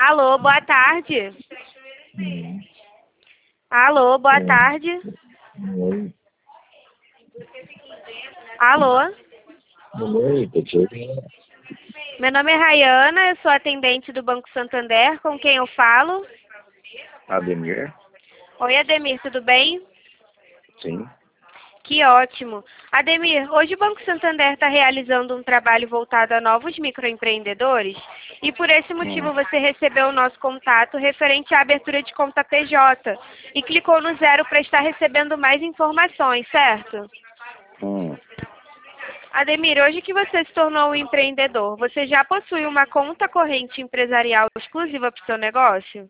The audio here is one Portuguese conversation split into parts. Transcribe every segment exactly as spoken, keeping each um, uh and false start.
Alô, boa tarde. Hum. Alô, boa É. tarde. Oi. Alô, Oi, tô te ouvindo. meu nome é Rayana, eu sou atendente do Banco Santander, com quem eu falo? Ademir? Oi, Ademir, tudo bem? Sim. Que ótimo. Ademir, hoje o Banco Santander está realizando um trabalho voltado a novos microempreendedores e por esse Hum. motivo você recebeu o nosso contato referente à abertura de conta P J e clicou no zero para estar recebendo mais informações, certo? Hum. Ademir, hoje que você se tornou um empreendedor, você já possui uma conta corrente empresarial exclusiva para o seu negócio?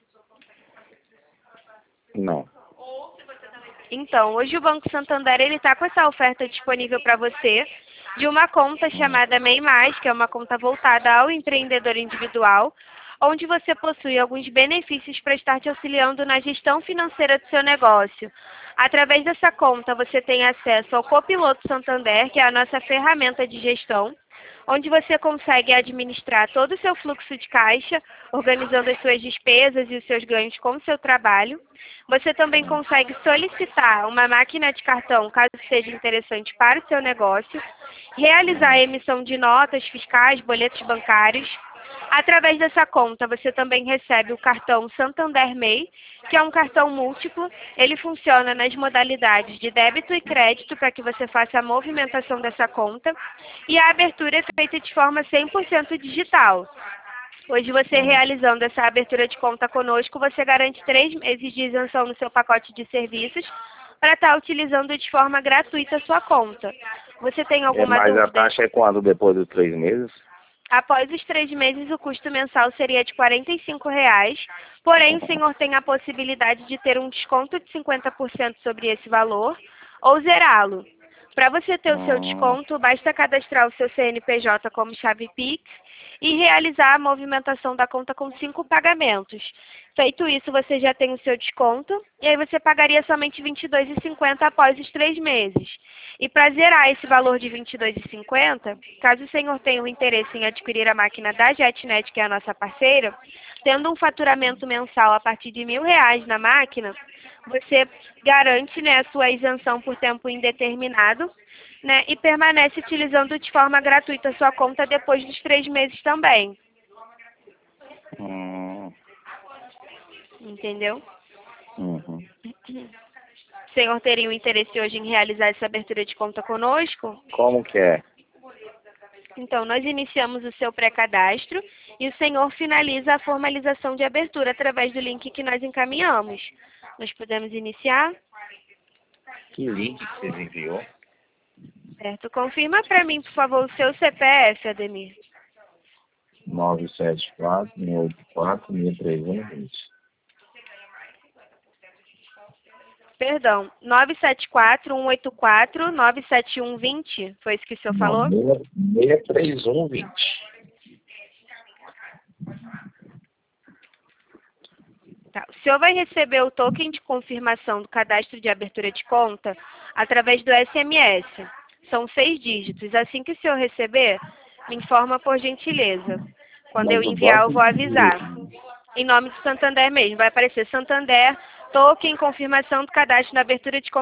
Não. Então, hoje o Banco Santander ele está com essa oferta disponível para você de uma conta Hum. chamada MEI Mais, que é uma conta voltada ao empreendedor individual, onde você possui alguns benefícios para estar te auxiliando na gestão financeira do seu negócio. Através dessa conta, você tem acesso ao Copiloto Santander, que é a nossa ferramenta de gestão, onde você consegue administrar todo o seu fluxo de caixa, organizando as suas despesas e os seus ganhos com o seu trabalho. Você também Hum. consegue solicitar uma máquina de cartão, caso seja interessante para o seu negócio, realizar a Hum. emissão de notas fiscais, boletos bancários. Através dessa conta, você também recebe o cartão Santander MEI, que é um cartão múltiplo. Ele funciona nas modalidades de débito e crédito para que você faça a movimentação dessa conta. E a abertura é feita de forma cem por cento digital. Hoje, você Hum. realizando essa abertura de conta conosco, você garante três meses de isenção no seu pacote de serviços para estar utilizando de forma gratuita a sua conta. Você tem É, alguma mas a dúvida? taxa é quando depois dos três meses? Após os três meses, o custo mensal seria de quarenta e cinco reais, porém o senhor tem a possibilidade de ter um desconto de cinquenta por cento sobre esse valor ou zerá-lo. Para você ter o seu Hum. desconto, basta cadastrar o seu C N P J como chave Pix e realizar a movimentação da conta com cinco pagamentos. Feito isso, você já tem o seu desconto e aí você pagaria somente vinte e dois reais e cinquenta centavos após os três meses. E para zerar esse valor de vinte e dois reais e cinquenta centavos, caso o senhor tenha o interesse em adquirir a máquina da JetNet, que é a nossa parceira, tendo um faturamento mensal a partir de mil reais na máquina, você garante, né, a sua isenção por tempo indeterminado, né, e permanece utilizando de forma gratuita a sua conta depois dos três meses também. Hum. Entendeu? Uhum. O senhor teria um interesse hoje em realizar essa abertura de conta conosco? Como que é? Então, nós iniciamos o seu pré-cadastro e o senhor finaliza a formalização de abertura através do link que nós encaminhamos. Nós podemos iniciar? Que link que vocês enviou? Certo. Confirma para mim, por favor, o seu C P F, Ademir. nove sete quatro, seis oito quatro, seis três um, vinte. Perdão, nove sete quatro, um oito quatro, nove sete um, vinte. Foi isso que o senhor Não, falou? seis três um, vinte. Tá. O senhor vai receber o token de confirmação do cadastro de abertura de conta através do S M S. São seis dígitos. Assim que o senhor receber, me informa por gentileza. Quando eu Mas o enviar, eu banco vou avisar. de... Em nome do Santander mesmo. Vai aparecer Santander, token, confirmação do cadastro na abertura de conta.